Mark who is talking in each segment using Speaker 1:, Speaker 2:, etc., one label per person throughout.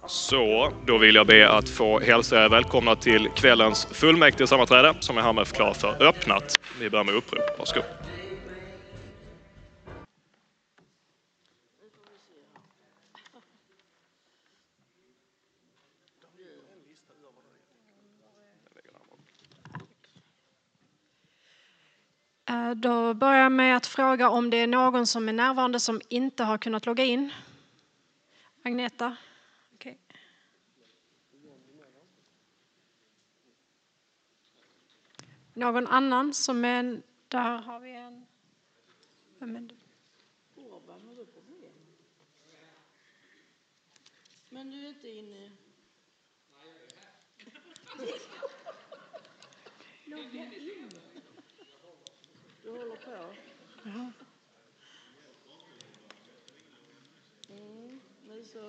Speaker 1: Så, då vill jag be att få hälsa er välkomna till kvällens fullmäktige sammanträde som jag härmed förklarar för öppnat. Vi börjar med upprop. Varsågod.
Speaker 2: Då börjar jag med att fråga om det är någon som är närvarande som inte har kunnat logga in. Agneta? Okej. Någon annan som är... Där har vi en... Vem är det?
Speaker 3: Men du är inte inne... Logga in. Du håller på.
Speaker 2: Jaha.
Speaker 3: Nu så.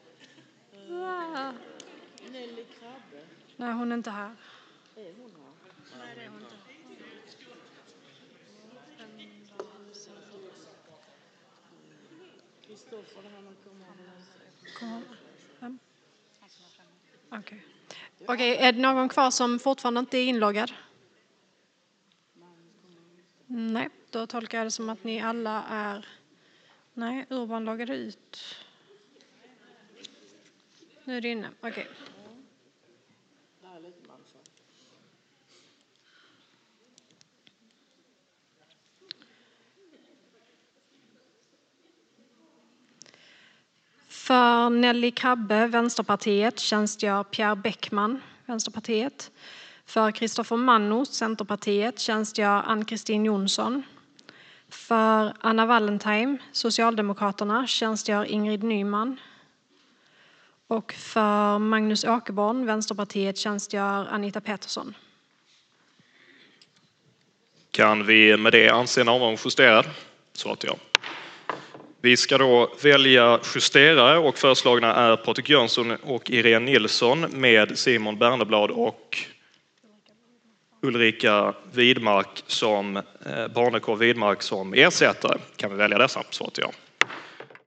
Speaker 3: Nelly Krabbe.
Speaker 2: Nej, hon är inte här.
Speaker 3: Är hon här?
Speaker 2: Nej, det är hon inte.
Speaker 3: Kristoffer, han kommer.
Speaker 2: Kommer vem? Okej, är det någon kvar som fortfarande inte är inloggad? Nej, då tolkar jag det som att ni alla är... Nej, Urban loggade ut. Nu är det inne, okej.
Speaker 3: Det här är lite mansa.
Speaker 2: För Nelly Krabbe, Vänsterpartiet, tjänstgör Pierre Bäckman, Vänsterpartiet. För Kristoffer Manno, Centerpartiet, tjänstgör Ann-Kristin Jonsson. För Anna Wallentheim, Socialdemokraterna, tjänstgör Ingrid Nyman. Och för Magnus Åkerborn, Vänsterpartiet, tjänstgör Anita Pettersson.
Speaker 1: Kan vi med det anse närvaron justerad? Så att ja. Vi ska då välja justerare och föreslagna är Patrik Jönsson och Irene Nilsson med Simon Berneblad och Ulrika Widmark som Barnekow Widmark som ersättare. Kan vi välja dessa? Så att ja.